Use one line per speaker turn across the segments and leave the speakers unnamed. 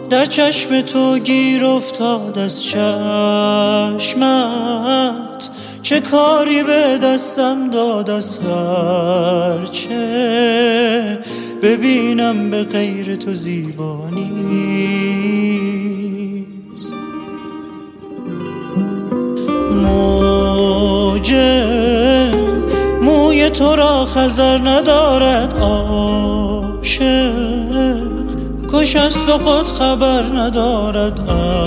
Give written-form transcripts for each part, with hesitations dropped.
در چشم تو گیر افتاد از چشمت، چه کاری به دستم داد از هرچه ببینم به غیر تو زیبا نیست. موی تو را خضر ندارد عاشق، کش است و خود خبر ندارد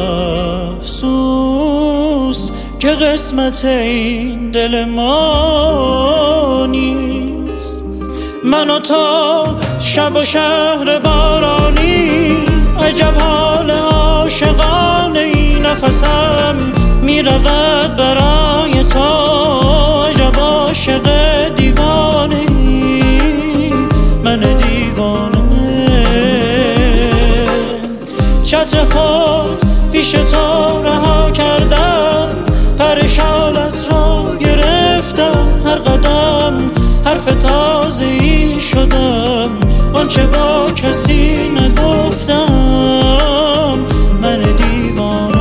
افسوس که قسمت این دل ما نیست. من و تو شب و شهر بارانی، عجب حال عاشقان این نفسم میرود برای تو، عجب عاشق دیوانه من دیوانه. چتر خود پیش تو رها کردم، پرشالت را گرفتم، هر قدم حرف تازه‌ای شدم، آنچه با کسی نگفتم من دیوانه.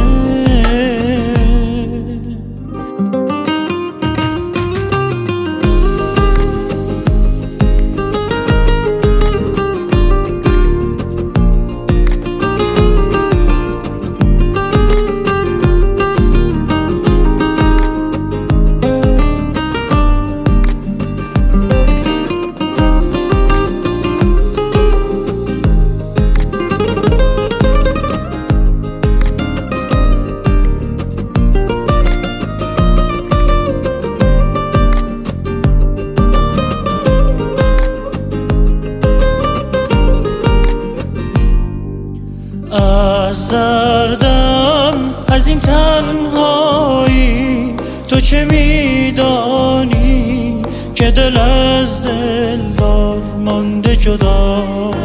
از دردم از این تنهایی تو چه میدانی که دل از دلدار مانده جدا.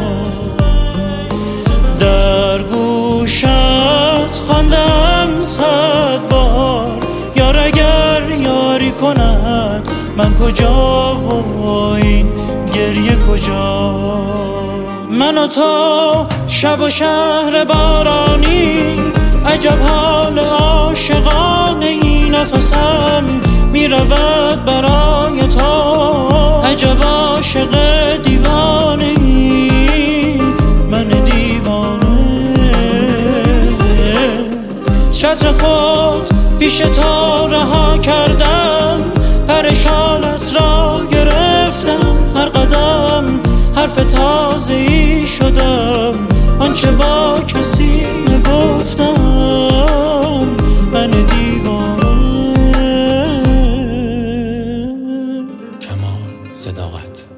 در گوشت خواندم 100 بار یار اگر یاری کند، من کجا و این گریه کجا. من و تو شب و شهر بارانی، عجب حال عاشقان این نفسم میرود برای تو، عجب عاشق دیوانه من دیوانه. چتر خود پیش تو رها کردم، پرشالت را گرفتم، هر قدم حرف تازه‌ای شدم، آنچه با کسی نگفتم من دیوانه.
کمال صداقت